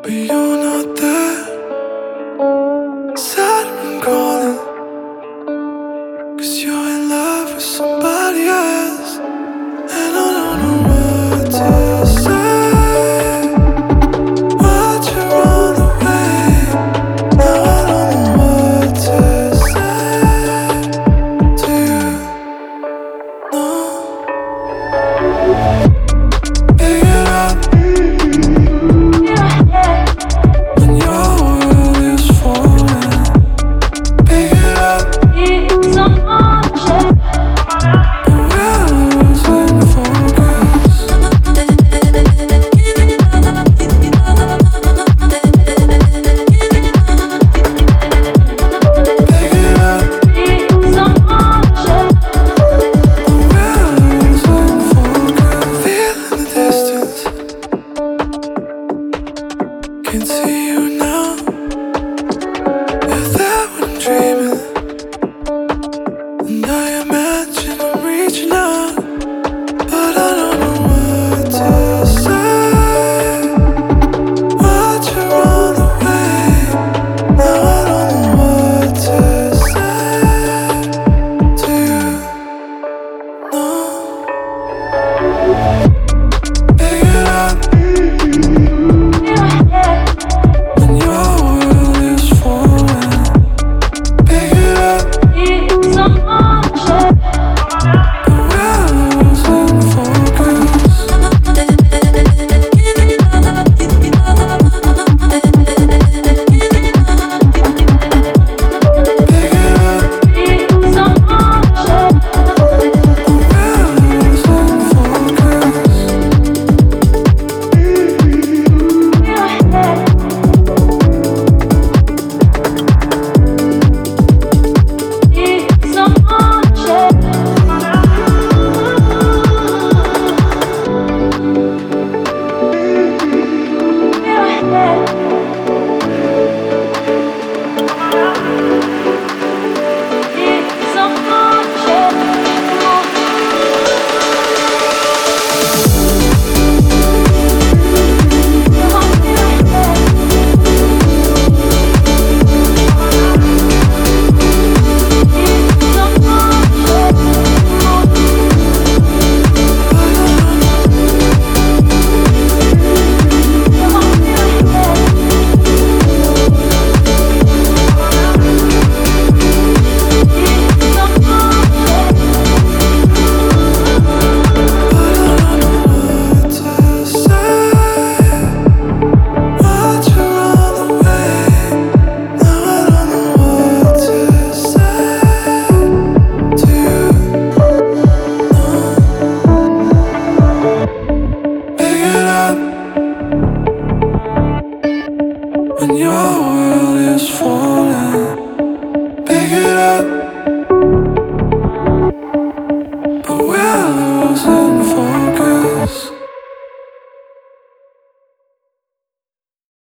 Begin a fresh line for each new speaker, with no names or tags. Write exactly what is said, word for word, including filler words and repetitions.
but you're not there. Sad I'm calling, 'cause you're in love with somebody else, and I don't know what to say. Why'd you run away? Now I don't know what to say. Do you know? Pick it up when your world is falling. Pick it up and we're losing focus. Pick it up and we're losing focus. Feeling the distance, can't see you now. If that what I'm dreaming, and I imagine I'm reaching out, but I don't know what to say. Why'd you run away? Now I don't know what to say. Do you know? Pick it up when your world is falling. Pick it up and we're losing focus. Pick it up and we're losing focus. When your world is falling.